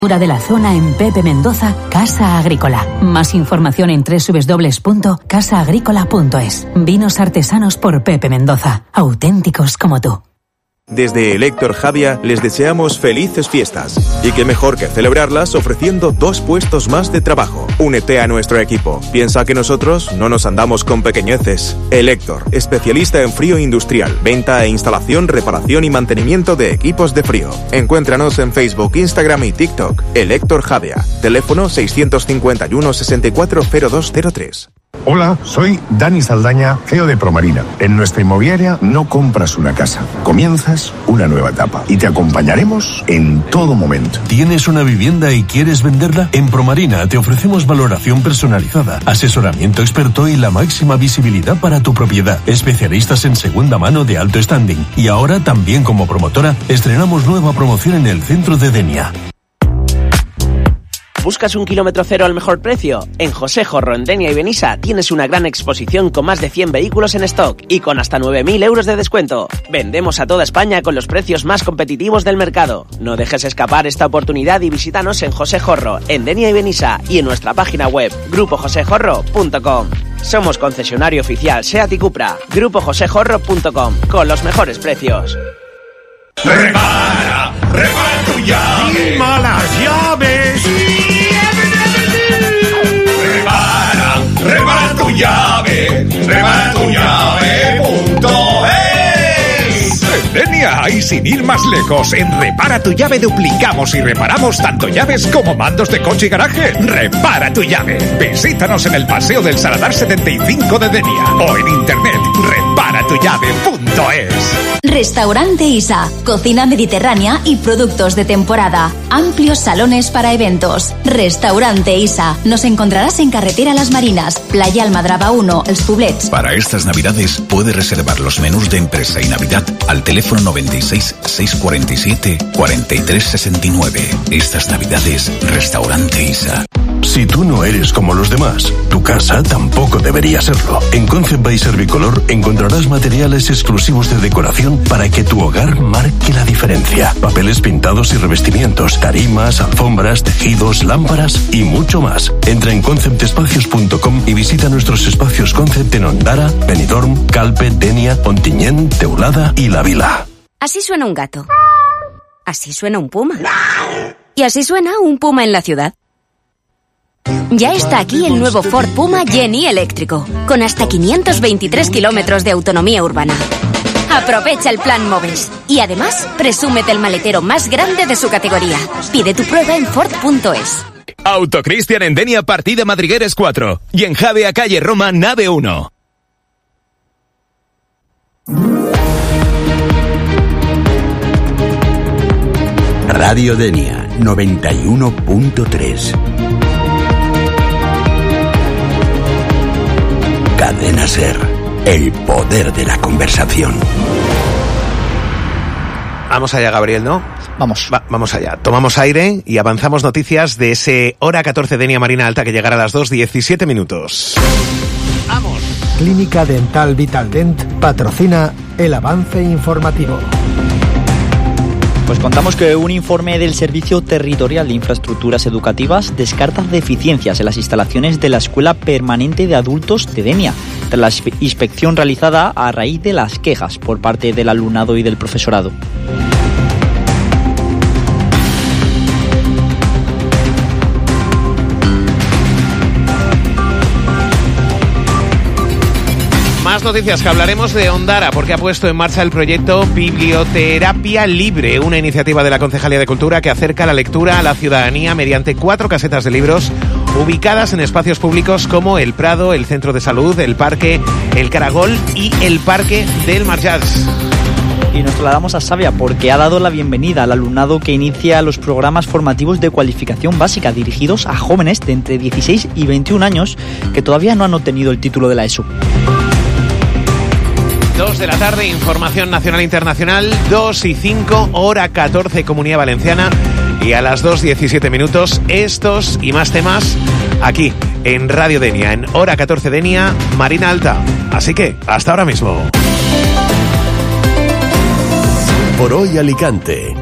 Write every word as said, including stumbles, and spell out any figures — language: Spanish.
de la zona en Pepe Mendoza, Casa Agrícola. Más información en doble u doble u doble u punto casa agrícola punto es. Vinos artesanos por Pepe Mendoza, auténticos como tú. Desde Elector Javia les deseamos felices fiestas. Y qué mejor que celebrarlas ofreciendo dos puestos más de trabajo. Únete a nuestro equipo. Piensa que nosotros no nos andamos con pequeñeces. Elector, especialista en frío industrial, venta e instalación, reparación y mantenimiento de equipos de frío. Encuéntranos en Facebook, Instagram y TikTok. Elector Javia. Teléfono seiscientos cincuenta y uno, sesenta y cuatro, cero dos cero tres. Hola, soy Dani Saldaña, C E O de Promarina. En nuestra inmobiliaria no compras una casa, comienzas una nueva etapa y te acompañaremos en todo momento. ¿Tienes una vivienda y quieres venderla? En Promarina te ofrecemos valoración personalizada, asesoramiento experto y la máxima visibilidad para tu propiedad. Especialistas en segunda mano de alto standing. Y ahora también como promotora estrenamos nueva promoción en el centro de Denia. ¿Buscas un kilómetro cero al mejor precio? En José Jorro, en Denia y Benissa tienes una gran exposición con más de cien vehículos en stock y con hasta nueve mil euros de descuento. Vendemos a toda España con los precios más competitivos del mercado. No dejes escapar esta oportunidad y visítanos en José Jorro, en Denia y Benissa y en nuestra página web grupo josé jorro punto com. Somos concesionario oficial SEAT y Cupra. grupo josé jorro punto com, con los mejores precios. Repara, repara tu llave. ¡Malas llaves! Repara, repara tu llave. Repara tu llave punto es. En Denia y sin ir más lejos, en Repara tu llave duplicamos y reparamos tanto llaves como mandos de coche y garaje. Repara tu llave. Visítanos en el Paseo del Saladar setenta y cinco de Denia o en internet repara tu llave punto es. Restaurante Isa, cocina mediterránea y productos de temporada. Amplios salones para eventos. Restaurante Isa. Nos encontrarás en Carretera Las Marinas, Playa Almadraba uno, Els Poblets. Para estas navidades puedes reservar los menús de empresa y Navidad al teléfono noventa y seis, seiscientos cuarenta y siete, cuarenta y tres sesenta y nueve. Estas navidades, Restaurante Isa. Si tú no eres como los demás, tu casa tampoco debería serlo. En Concept by Servicolor encontrarás materiales exclusivos de decoración para que tu hogar marque la diferencia. Papeles pintados y revestimientos, tarimas, alfombras, tejidos, lámparas y mucho más. Entra en concept espacios punto com y visita nuestros espacios Concept en Ondara, Benidorm, Calpe, Denia, Ontinyent, Teulada y La Vila. Así suena un gato. Así suena un puma. Y así suena un puma en la ciudad. Ya está aquí el nuevo Ford Puma Gen-E eléctrico, con hasta quinientos veintitrés kilómetros de autonomía urbana. Aprovecha el plan Moves y además presúmete el maletero más grande de su categoría. Pide tu prueba en Ford punto es. Autocristian en Denia, partida Madrigueres cuatro y en Javea, calle Roma, nave uno. Radio Denia noventa y uno punto tres. Cadena Ser, el poder de la conversación. Vamos allá, Gabriel, ¿no? Vamos. Va, vamos allá. Tomamos aire y avanzamos noticias de ese hora catorce Denia Marina Alta que llegará a las dos diecisiete minutos. ¡Vamos! Clínica Dental Vitaldent patrocina el avance informativo. Pues contamos que un informe del Servicio Territorial de Infraestructuras Educativas descarta deficiencias en las instalaciones de la Escuela Permanente de Adultos de Denia, tras la inspección realizada a raíz de las quejas por parte del alumnado y del profesorado. Más noticias, que hablaremos de Ondara, porque ha puesto en marcha el proyecto Biblioterapia Libre, una iniciativa de la Concejalía de Cultura que acerca la lectura a la ciudadanía mediante cuatro casetas de libros ubicadas en espacios públicos como el Prado, el Centro de Salud, el Parque, el Caragol y el Parque del Marjals. Y nos trasladamos a Savia porque ha dado la bienvenida al alumnado que inicia los programas formativos de cualificación básica dirigidos a jóvenes de entre dieciséis y veintiún años que todavía no han obtenido el título de la ESO. dos de la tarde, información nacional e internacional, dos y cinco, hora catorce, Comunidad Valenciana, y a las dos diecisiete minutos, estos y más temas aquí en Radio Denia, en hora catorce Denia, Marina Alta. Así que, hasta ahora mismo. Por hoy Alicante.